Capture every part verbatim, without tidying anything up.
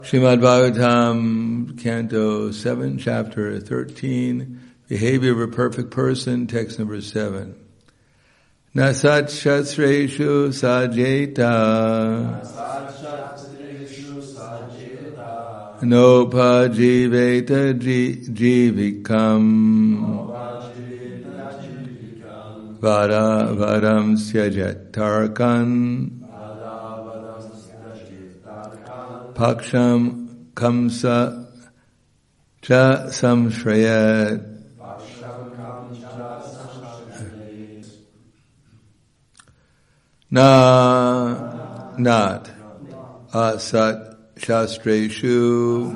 Srimad Bhagavatam, Canto seven, Chapter thirteen, Behavior of a Perfect Person, text number seven. Nasat shastreshu sajeta Nopa jiveta jivikam Vada vadam syajet tarkan Paksham kamsa cha samshrayat. Na, not, asat shastreshu.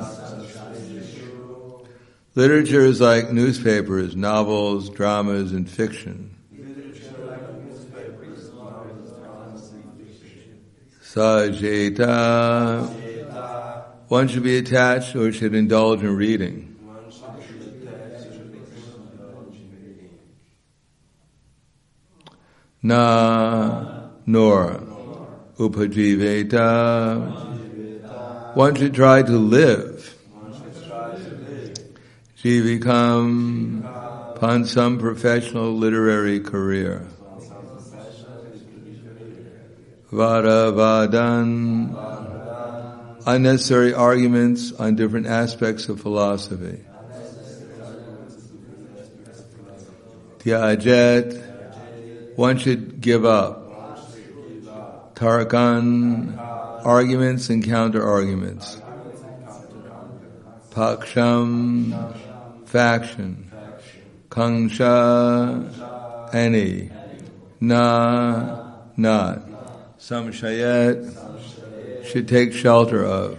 Literature is like newspapers, novels, dramas, and fiction. Sajeta. One should be attached or should indulge in reading. Na, nor, upajiveta. One should try to live. Jivikam, upon some professional literary career. Vada vadan. Unnecessary arguments on different aspects of philosophy. Tyajet. One should give up. Tarkan. Arguments and counter-arguments. Paksham. Faction. Kangsha. Any. Na. Not. Samshayat. Should take shelter of.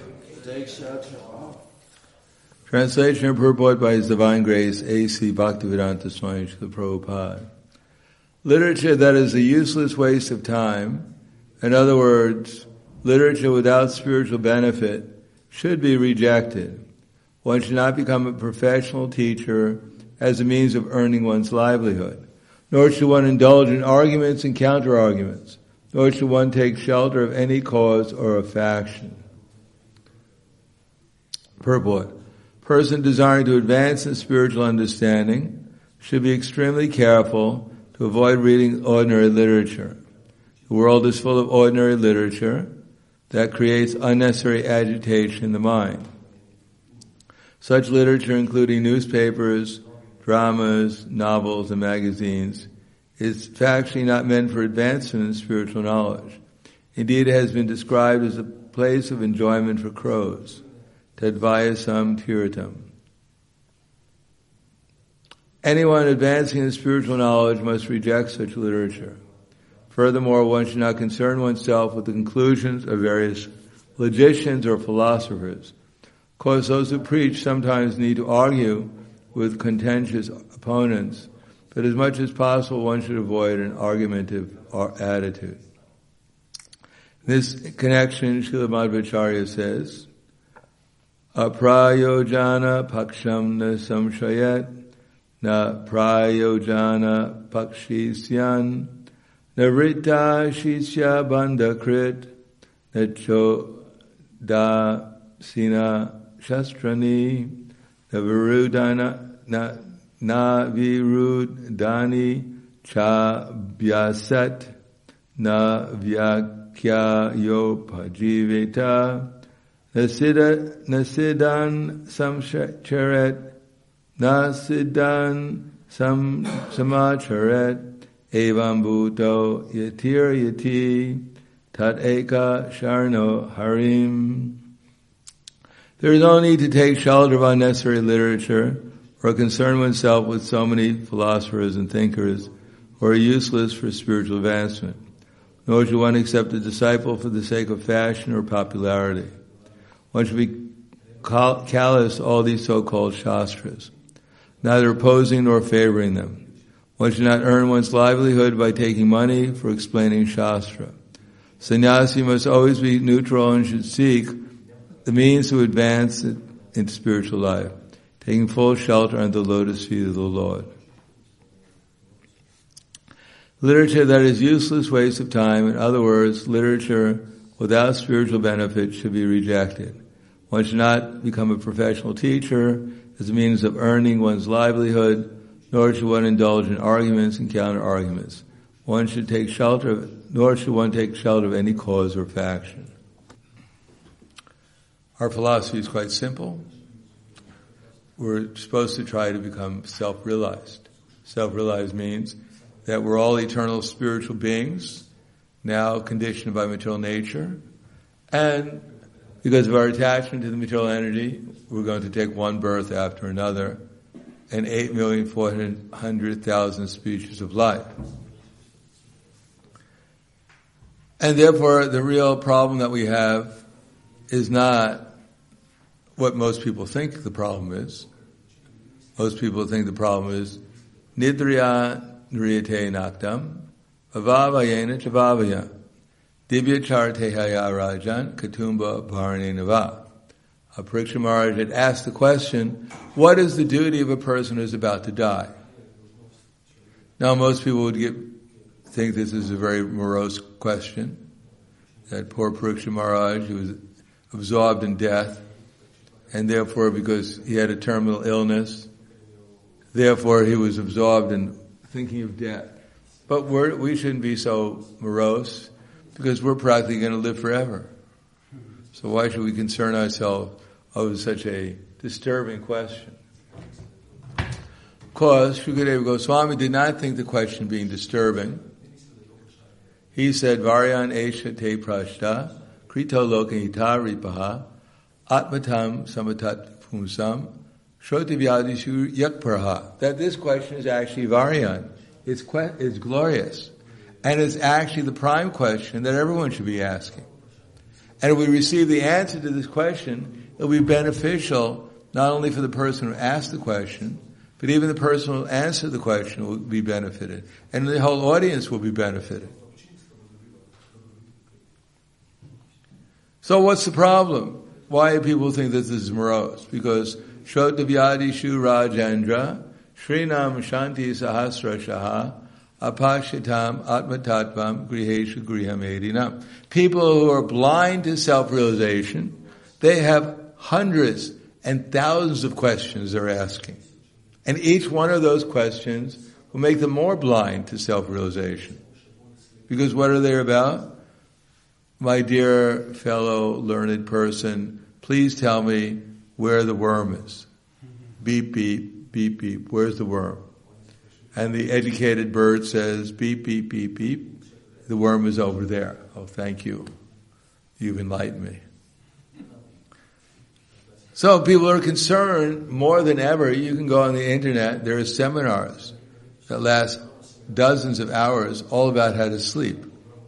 Translation and purport by His Divine Grace, A C Bhaktivedanta Swami Srila Prabhupada. Literature that is a useless waste of time, in other words, literature without spiritual benefit, should be rejected. One should not become a professional teacher as a means of earning one's livelihood, nor should one indulge in arguments and counter-arguments. Nor should one take shelter of any cause or a faction. Purport. Person desiring to advance in spiritual understanding should be extremely careful to avoid reading ordinary literature. The world is full of ordinary literature that creates unnecessary agitation in the mind. Such literature, including newspapers, dramas, novels, and magazines, is factually not meant for advancement in spiritual knowledge. Indeed, it has been described as a place of enjoyment for crows. Tadvayasam tiratam. Anyone advancing in spiritual knowledge must reject such literature. Furthermore, one should not concern oneself with the conclusions of various logicians or philosophers. Of course, those who preach sometimes need to argue with contentious opponents, but as much as possible, one should avoid an argumentative attitude. In this connection, Srila Madhvacharya says, Aprayojana paksham na samshayat, na prayojana pakshisyan, na rita shishya bandakrit, na choda sina shastrani, na virudana, na Na virudani cha vyasat na vyakyayopajiveta nasidan samcharet nasidan sam samacharet evam bhuto yatir yati tat eka sharno harim. There is no need to take shelter of unnecessary literature or concern oneself with so many philosophers and thinkers who are useless for spiritual advancement. Nor should one accept a disciple for the sake of fashion or popularity. One should be callous to all these so-called shastras, neither opposing nor favoring them. One should not earn one's livelihood by taking money for explaining shastra. Sannyasi must always be neutral and should seek the means to advance into spiritual life, taking full shelter under the lotus feet of the Lord. Literature that is useless waste of time, in other words, literature without spiritual benefit, should be rejected. One should not become a professional teacher as a means of earning one's livelihood, nor should one indulge in arguments and counter-arguments. One should take shelter of, nor should one take shelter of any cause or faction. Our philosophy is quite simple. We're supposed to try to become self-realized. Self-realized means that we're all eternal spiritual beings, now conditioned by material nature, and because of our attachment to the material energy, we're going to take one birth after another, and eight million four hundred thousand species of life. And therefore, the real problem that we have is not what most people think the problem is. Most people think the problem is nidriya nriyate naktam avavayena chavavaya divya charte haya rajan katumba bharane nava. Parikshit Maharaj had asked the question, what is the duty of a person who is about to die? Now most people would get, think this is a very morose question, that poor Parikshit Maharaj, who was absorbed in death, and therefore because he had a terminal illness, therefore he was absorbed in thinking of death. But we're, we shouldn't be so morose, because we're practically going to live forever. So why should we concern ourselves over such a disturbing question? Because Shukadeva Goswami did not think the question being disturbing. He said, Varyan Esha Te Prashta Krito Lokahita Ripaha Atmatam Samatat Pumsam Shroti Vyadishu Yakparha. That this question is actually Varyan. It's, que- it's glorious. And it's actually the prime question that everyone should be asking. And if we receive the answer to this question, it will be beneficial not only for the person who asked the question, but even the person who answered the question will be benefited. And the whole audience will be benefited. So what's the problem? Why do people think that this is morose? Because Shrotavyadishu Rajendra Srinam Shanti Sahasra Shaha Apashitam Atmatatvam Griheshu Grihamedinam. People who are blind to self-realization, they have hundreds and thousands of questions they're asking. And each one of those questions will make them more blind to self-realization. Because what are they about? My dear fellow learned person, please tell me where the worm is. Beep, beep, beep, beep. Where's the worm? And the educated bird says, beep, beep, beep, beep. The worm is over there. Oh, thank you. You've enlightened me. So people are concerned more than ever. You can go on the internet. There are seminars that last dozens of hours all about how to sleep.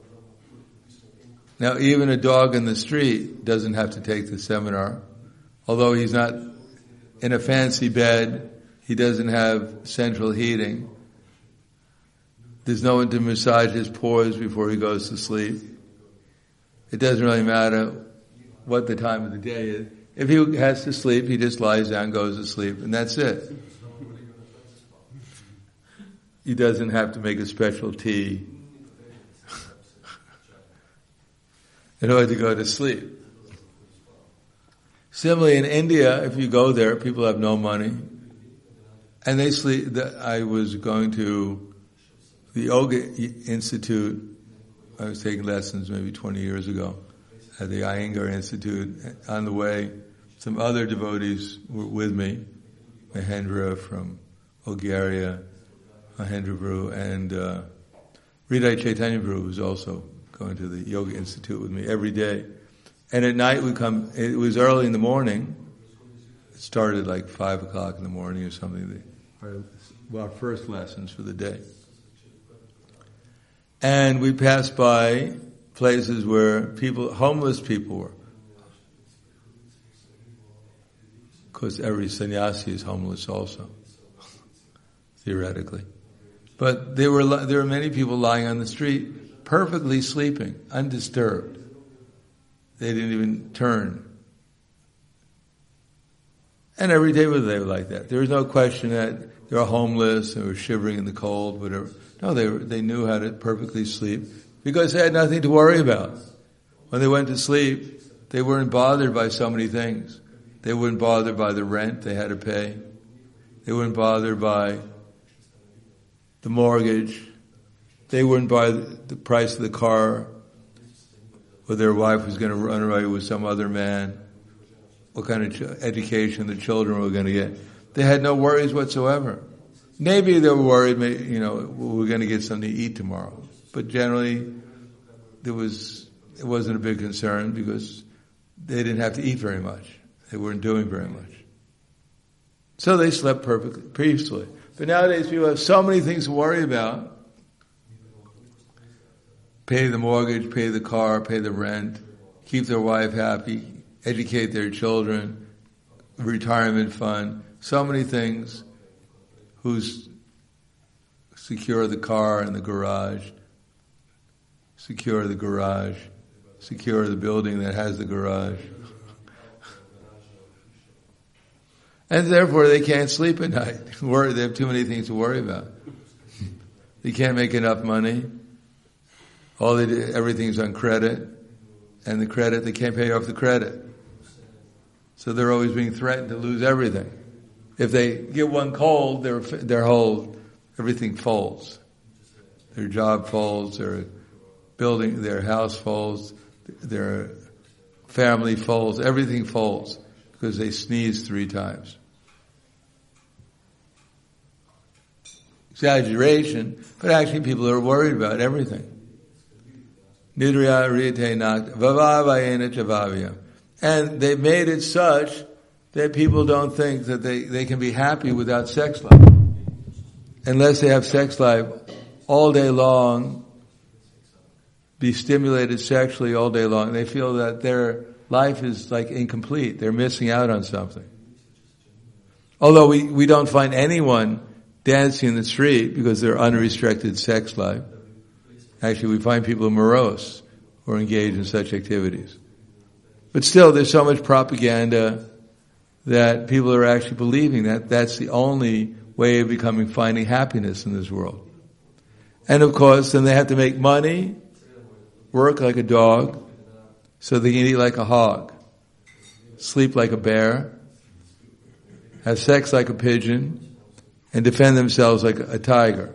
Now, even a dog in the street doesn't have to take the seminar. Although he's not in a fancy bed, he doesn't have central heating. There's no one to massage his pores before he goes to sleep. It doesn't really matter what the time of the day is. If he has to sleep, he just lies down, goes to sleep, and that's it. He doesn't have to make a special tea in order to go to sleep. Similarly, in India, if you go there, people have no money, and they sleep. I was going to the Yoga Institute. I was taking lessons maybe twenty years ago at the Iyengar Institute. On the way, some other devotees were with me, Mahendra from Bulgaria, Mahendra Bru, and uh, Hridaya Chaitanya Bru was also going to the Yoga Institute with me every day. And at night we come, it was early in the morning. It started like five o'clock in the morning or something. Our, well, our first lessons for the day. And we passed by places where people, homeless people were. Of course, every sannyasi is homeless also, theoretically. But there were there were many people lying on the street, perfectly sleeping, undisturbed. They didn't even turn. And every day was they were like that. There was no question that they were homeless, they were shivering in the cold, whatever. No, they were, they knew how to perfectly sleep because they had nothing to worry about. When they went to sleep, They weren't bothered by so many things. They weren't bothered by the rent they had to pay. They weren't bothered by the mortgage. They weren't by the price of the car, or their wife was going to run away with some other man, what kind of ch- education the children were going to get. They had no worries whatsoever. Maybe they were worried, you know, we're going to get something to eat tomorrow. But generally, there was, it wasn't a big concern because they didn't have to eat very much. They weren't doing very much. So they slept perfectly, peacefully. But nowadays people have so many things to worry about. Pay the mortgage, pay the car, pay the rent, keep their wife happy, educate their children, retirement fund, so many things. Who's secure the car and the garage, secure the garage, secure the building that has the garage. And therefore they can't sleep at night. They have too many things to worry about. They can't make enough money. All they do, everything's on credit. And the credit, they can't pay off the credit. So they're always being threatened to lose everything. If they get one cold, their their whole, everything folds. Their job folds, their building, their house folds, their family folds, everything folds because they sneeze three times. Exaggeration, but actually people are worried about everything. And they've made it such that people don't think that they, they can be happy without sex life. Unless they have sex life all day long, be stimulated sexually all day long, they feel that their life is like incomplete. They're missing out on something. Although we, we don't find anyone dancing in the street because they're unrestricted sex life. Actually, we find people morose who are engaged in such activities. But still, there's so much propaganda that people are actually believing that that's the only way of becoming, finding happiness in this world. And of course, then they have to make money, work like a dog, so they can eat like a hog, sleep like a bear, have sex like a pigeon, and defend themselves like a tiger.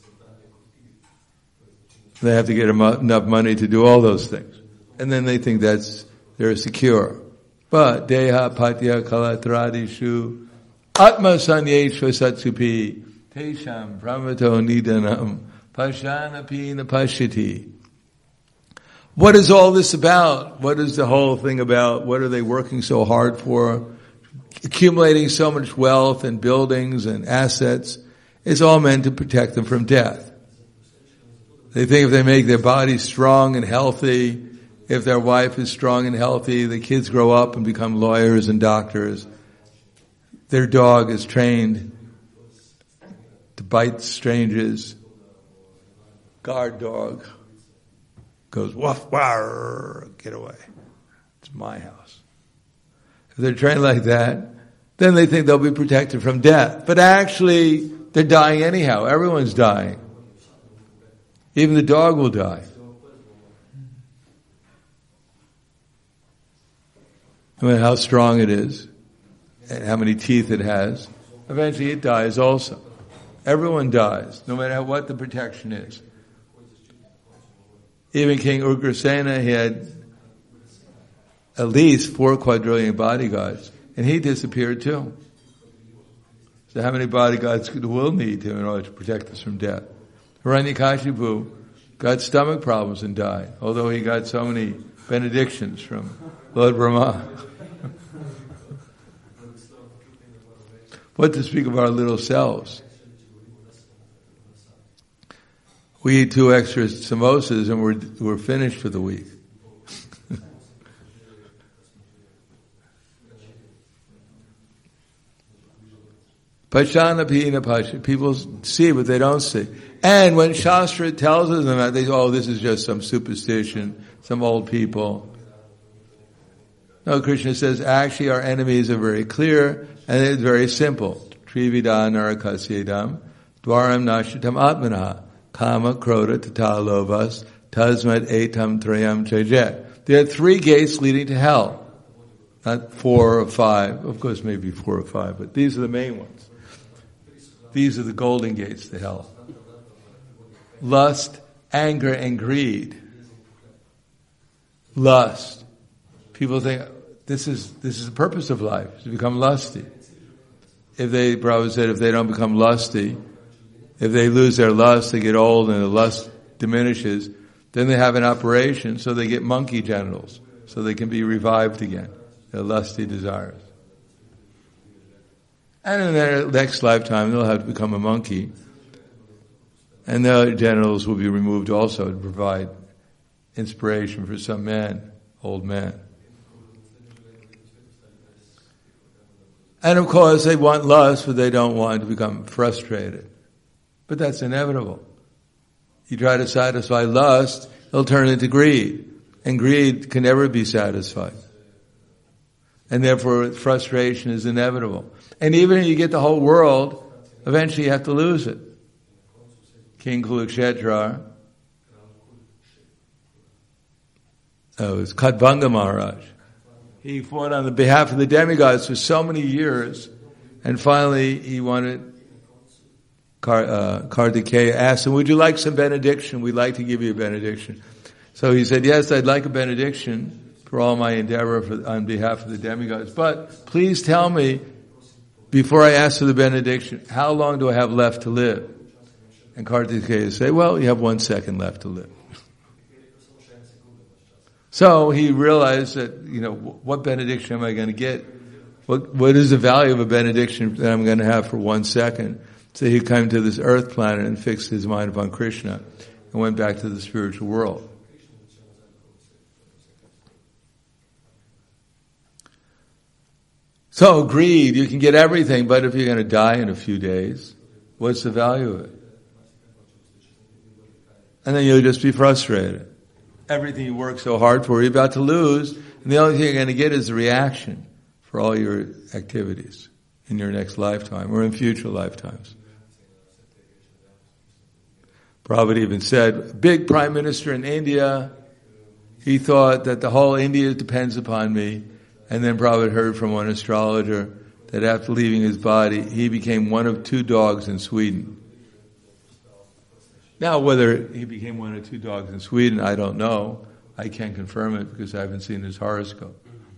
They have to get enough money to do all those things. And then they think that's, they're secure. But deha patya kalatradishu atma sanyeshva satsupi tesham brahmato nidanam pashanapi napashiti. What is all this about? What is the whole thing about? What are they working so hard for? Accumulating so much wealth and buildings and assets is all meant to protect them from death. They think if they make their bodies strong and healthy, if their wife is strong and healthy, the kids grow up and become lawyers and doctors. Their dog is trained to bite strangers. Guard dog goes, woof, war, get away. It's my house. If they're trained like that, then they think they'll be protected from death. But actually, they're dying anyhow. Everyone's dying. Even the dog will die. No matter how strong it is, and how many teeth it has, eventually it dies also. Everyone dies, no matter what the protection is. Even King Ugrasena, he had at least four quadrillion bodyguards, and he disappeared too. So how many bodyguards will need to in order to protect us from death? Hiranyakashipu got stomach problems and died, although he got so many benedictions from Lord Brahma. What to speak of our little selves? We eat two extra samosas and we're we're finished for the week. Pashana pina pasha. People see what they don't see. And when Shastra tells them that, they go, oh, this is just some superstition, some old people. No, Krishna says, actually our enemies are very clear, and it's very simple. Trivida narakasyedam, dwaram nashitam atmana, kama, krodha, tata, lovas, tasmad etam trayam chajet. There are three gates leading to hell. Not four or five. Of course, maybe four or five, but these are the main ones. These are the golden gates to hell. Lust, anger, and greed. Lust. People think this is this is the purpose of life, to become lusty. If they, Prabhupada said, if they don't become lusty, if they lose their lust, they get old and the lust diminishes, then they have an operation, so they get monkey genitals, so they can be revived again, their lusty desires. And in their next lifetime, they'll have to become a monkey, and their genitals will be removed also to provide inspiration for some man, old man. And of course, they want lust, but they don't want to become frustrated. But that's inevitable. You try to satisfy lust, it'll turn into greed. And greed can never be satisfied. And therefore, frustration is inevitable. And even if you get the whole world, eventually you have to lose it. King Kurukshetra, oh, it was Kadvanga Maharaj. He fought on the behalf of the demigods for so many years, and finally he wanted, Kar, uh, Kartikeya asked him, would you like some benediction? We'd like to give you a benediction. So he said, yes, I'd like a benediction for all my endeavor for, on behalf of the demigods. But please tell me, before I ask for the benediction, how long do I have left to live? And Kartikeya said, well, you have one second left to live. So he realized that, you know, what benediction am I going to get? What, what is the value of a benediction that I'm going to have for one second? So he came to this earth planet and fixed his mind upon Krishna and went back to the spiritual world. So greed, you can get everything, but if you're going to die in a few days, what's the value of it? And then you'll just be frustrated. Everything you work so hard for, you're about to lose, and the only thing you're going to get is a reaction for all your activities in your next lifetime or in future lifetimes. Prabhupada even said, big prime minister in India, he thought that the whole India depends upon me, and then Prabhupada heard from one astrologer that after leaving his body, he became one of two dogs in Sweden. Now, whether he became one or two dogs in Sweden, I don't know. I can't confirm it because I haven't seen his horoscope.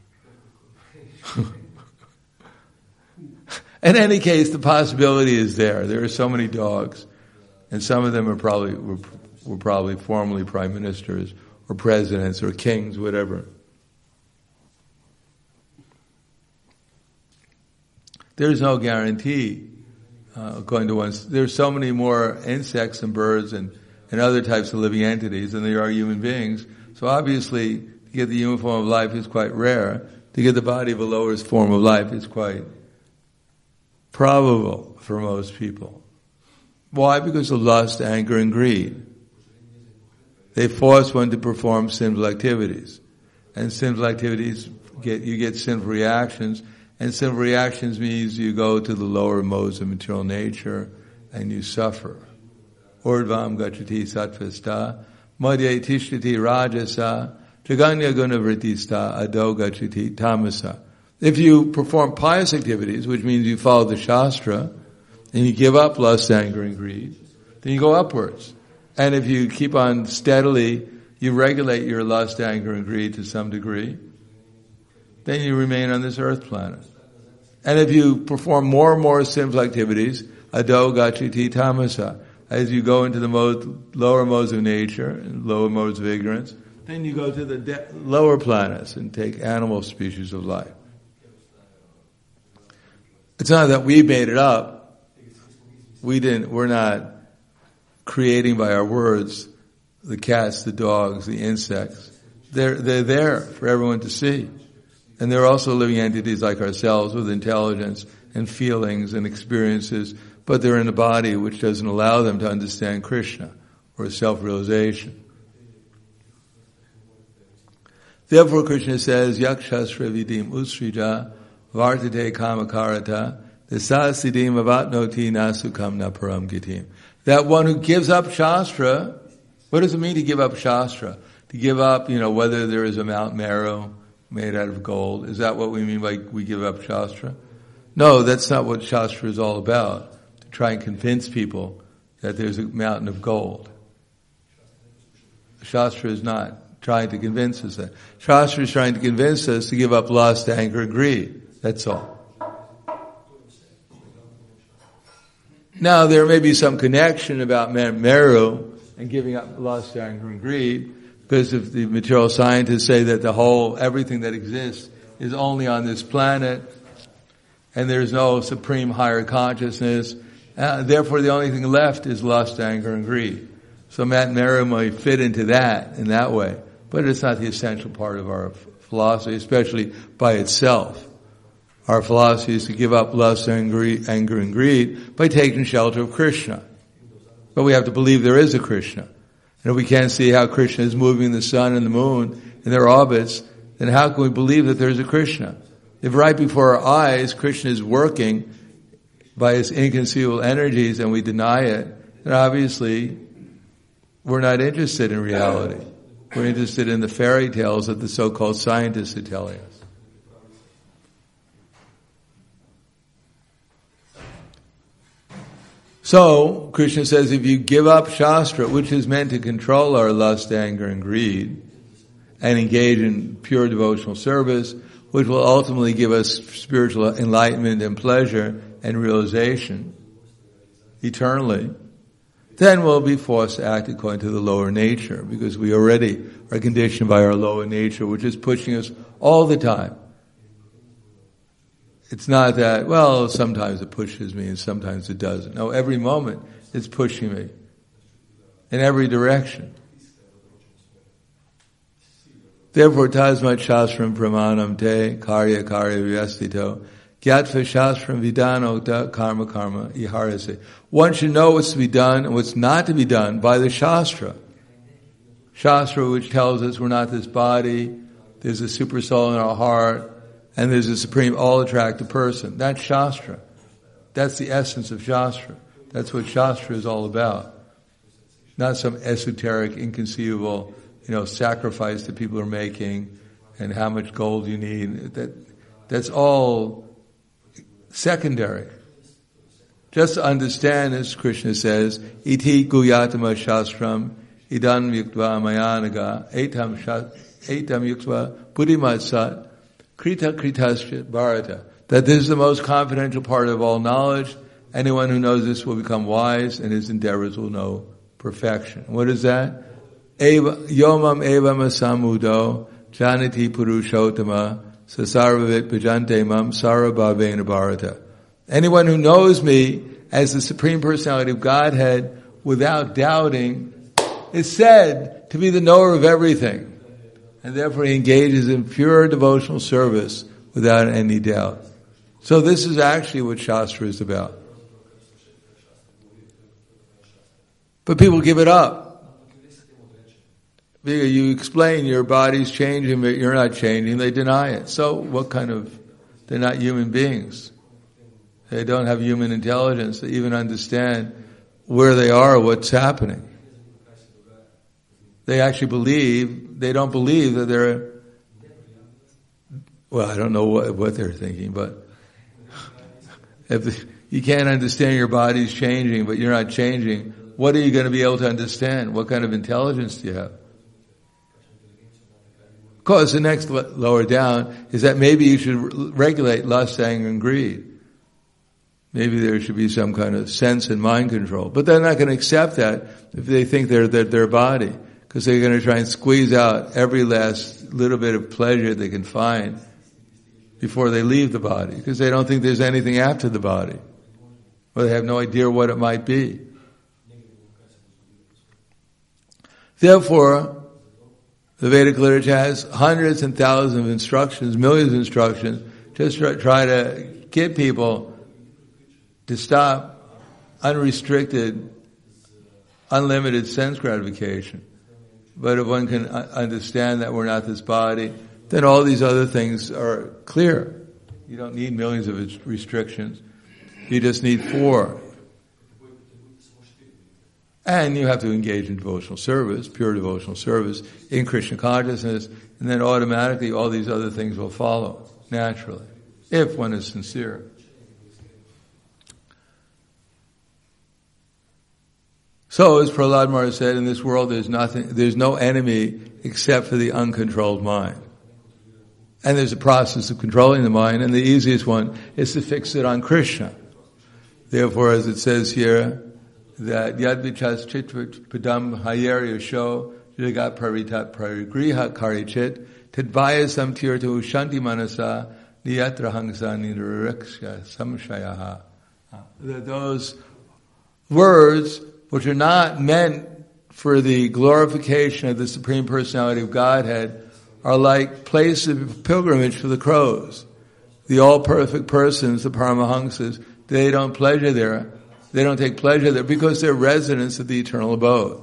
In any case, the possibility is there. There are so many dogs, and some of them are probably were, were probably formerly prime ministers or presidents or kings, whatever. There's no guarantee. Uh, according to one, there's so many more insects and birds and, and other types of living entities than there are human beings. So obviously, to get the human form of life is quite rare. To get the body of a lower form of life is quite probable for most people. Why? Because of lust, anger, and greed. They force one to perform sinful activities. And sinful activities, get you get sinful reactions. And sinful reactions means you go to the lower modes of material nature and you suffer. Urdvam gachati sattvasta, madhye tishtati rajasa, jaganya gunavrittista, ado gachati tamasa. If you perform pious activities, which means you follow the Shastra, and you give up lust, anger, and greed, then you go upwards. And if you keep on steadily, you regulate your lust, anger, and greed to some degree, then you remain on this earth planet. And if you perform more and more sinful activities, ado gachati tamasa, as you go into the mode, lower modes of nature and lower modes of ignorance, then you go to the de- lower planets and take animal species of life. It's not that we made it up. We didn't, we're not creating by our words the cats, the dogs, the insects. They're, they're there for everyone to see. And they're also living entities like ourselves with intelligence and feelings and experiences, but they're in a body which doesn't allow them to understand Krishna or self-realization. Therefore Krishna says, Yakshasra vidim usrija vartate kamakarata desasidim avatnoti nasukam naparam gitim. That one who gives up Shastra, what does it mean to give up Shastra? To to give up, you know, whether there is a Mount Meru made out of gold. Is that what we mean by we give up Shastra? No, that's not what Shastra is all about. To try and convince people that there's a mountain of gold. Shastra is not trying to convince us that. Shastra is trying to convince us to give up lust, anger, and greed. That's all. Now, there may be some connection about Meru and giving up lust, anger, and greed, because if the material scientists say that the whole, everything that exists is only on this planet, and there's no supreme higher consciousness, uh, therefore the only thing left is lust, anger, and greed. So Mount Meru might fit into that in that way, but it's not the essential part of our philosophy, especially by itself. Our philosophy is to give up lust, anger, anger, and greed by taking shelter of Krishna. But we have to believe there is a Krishna. And if we can't see how Krishna is moving the sun and the moon in their orbits, then how can we believe that there is a Krishna? If right before our eyes Krishna is working by his inconceivable energies and we deny it, then obviously we're not interested in reality. We're interested in the fairy tales that the so-called scientists are telling us. So, Krishna says, if you give up Shastra, which is meant to control our lust, anger, and greed, and engage in pure devotional service, which will ultimately give us spiritual enlightenment and pleasure and realization eternally, then we'll be forced to act according to the lower nature, because we already are conditioned by our lower nature, which is pushing us all the time. It's not that, well, sometimes it pushes me and sometimes it doesn't. No, every moment it's pushing me in every direction. Therefore, tasmat shastram pramanam te karya karya vyastito gyatva shastram vidanokta karma karma iharase. One should know what's to be done and what's not to be done by the Shastra. Shastra which tells us we're not this body, there's a super soul in our heart, and there's a supreme all-attractive person. That's Shastra. That's the essence of Shastra. That's what Shastra is all about. Not some esoteric, inconceivable, you know, sacrifice that people are making and how much gold you need. That, that's all secondary. Just to understand, as Krishna says, iti guyatama shastram idam yuktva mayanaga etam etam yuktva buddhimatsat Krita kritasya bharata, that this is the most confidential part of all knowledge. Anyone who knows this will become wise, and his endeavors will know perfection. What is that? Eva, yomam evam asamudo janati purushottama sasarvavit bhajante mam sarabhavena bharata. Anyone who knows me as the Supreme Personality of Godhead without doubting is said to be the knower of everything. And therefore he engages in pure devotional service without any doubt. So this is actually what Shastra is about. But people give it up. You explain your body's changing, but you're not changing. They deny it. So what kind of... They're not human beings. They don't have human intelligence to even understand where they are, what's happening. They actually believe, they don't believe that they're, well, I don't know what, what they're thinking, but if the, you can't understand your body's changing, but you're not changing, what are you going to be able to understand? What kind of intelligence do you have? Of course, the next lower down is that maybe you should regulate lust, anger, and greed. Maybe there should be some kind of sense and mind control. But they're not going to accept that if they think they're, they're their body. Because they're going to try and squeeze out every last little bit of pleasure they can find before they leave the body. Because they don't think there's anything after the body. Or they have no idea what it might be. Therefore, the Vedic literature has hundreds and thousands of instructions, millions of instructions, just to try to get people to stop unrestricted, unlimited sense gratification. But if one can understand that we're not this body, then all these other things are clear. You don't need millions of restrictions. You just need four. And you have to engage in devotional service, pure devotional service, in Krishna consciousness, and then automatically all these other things will follow, naturally, if one is sincere. So, as Prahlad Maharaj said, in this world there's nothing, there's no enemy except for the uncontrolled mind. And there's a process of controlling the mind, and the easiest one is to fix it on Krishna. Therefore, as it says here, that yad vichas chitvat padam hayar yasho jagat paritat parigriha karichit tadvayasam tirtu shanti manasa niyatra hangsa nirariksha samshayaha. Those words, which are not meant for the glorification of the Supreme Personality of Godhead, are like places of pilgrimage for the crows. The all-perfect persons, the Paramahamsas, they don't pleasure there. They don't take pleasure there because they're residents of the eternal abode.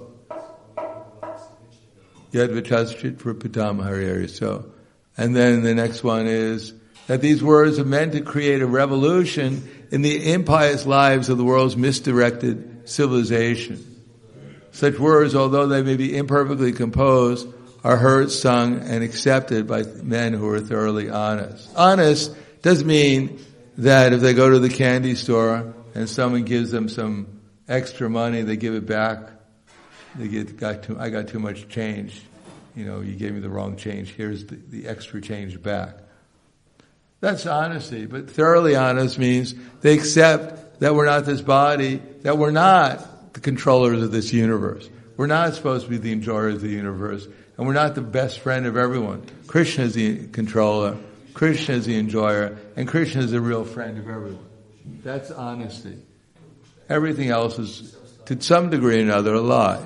Yad vichaschit prapitam hariyari. So, and then the next one is that these words are meant to create a revolution in the impious lives of the world's misdirected civilization. Such words, although they may be imperfectly composed, are heard, sung, and accepted by men who are thoroughly honest. Honest does mean that if they go to the candy store and someone gives them some extra money, they give it back. They get, got too, I got too much change. You know, you gave me the wrong change. Here's the, the extra change back. That's honesty, but thoroughly honest means they accept that we're not this body, that we're not the controllers of this universe. We're not supposed to be the enjoyers of the universe, and we're not the best friend of everyone. Krishna is the controller, Krishna is the enjoyer, and Krishna is the real friend of everyone. That's honesty. Everything else is, to some degree or another, a lie.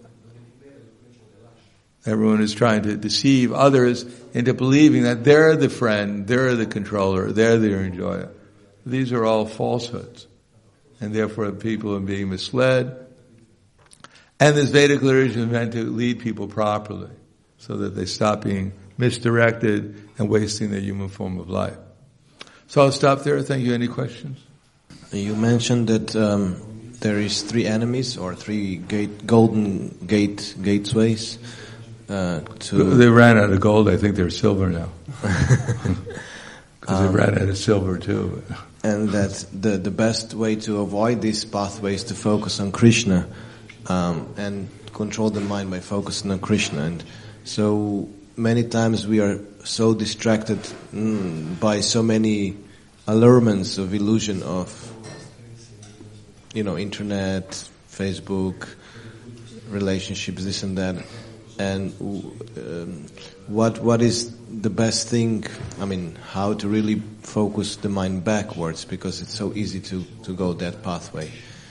Everyone is trying to deceive others into believing that they're the friend, they're the controller, they're the enjoyer. These are all falsehoods. And therefore people are being misled. And this Vedic literature is meant to lead people properly so that they stop being misdirected and wasting their human form of life. So I'll stop there. Thank you. Any questions? You mentioned that um, there is three enemies or three gate, golden gate gateways. Uh, to they ran out of gold. I think they're silver now. Because um, they ran out of silver too. And that the the best way to avoid these pathways is to focus on Krishna um, and control the mind by focusing on Krishna. And so many times we are so distracted mm, by so many allurements of illusion of, you know, internet, Facebook, relationships, this and that. And um, what what is the best thing, I mean, how to really focus the mind backwards, because it's so easy to, to go that pathway.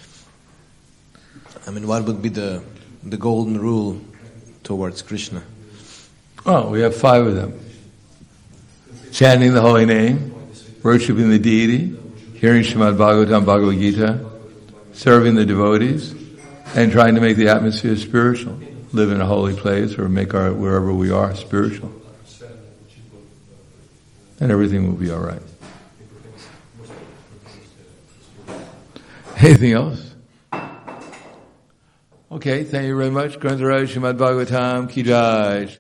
I mean, what would be the the golden rule towards Krishna? Oh, we have five of them. Chanting the holy name, worshiping the deity, hearing Srimad Bhagavatam, Bhagavad Gita, serving the devotees, and trying to make the atmosphere spiritual. Live in a holy place or make our, wherever we are, spiritual. And everything will be all right. Anything else? Okay, thank you very much. Grantharaj Srimad Bhagavatam Ki Jai.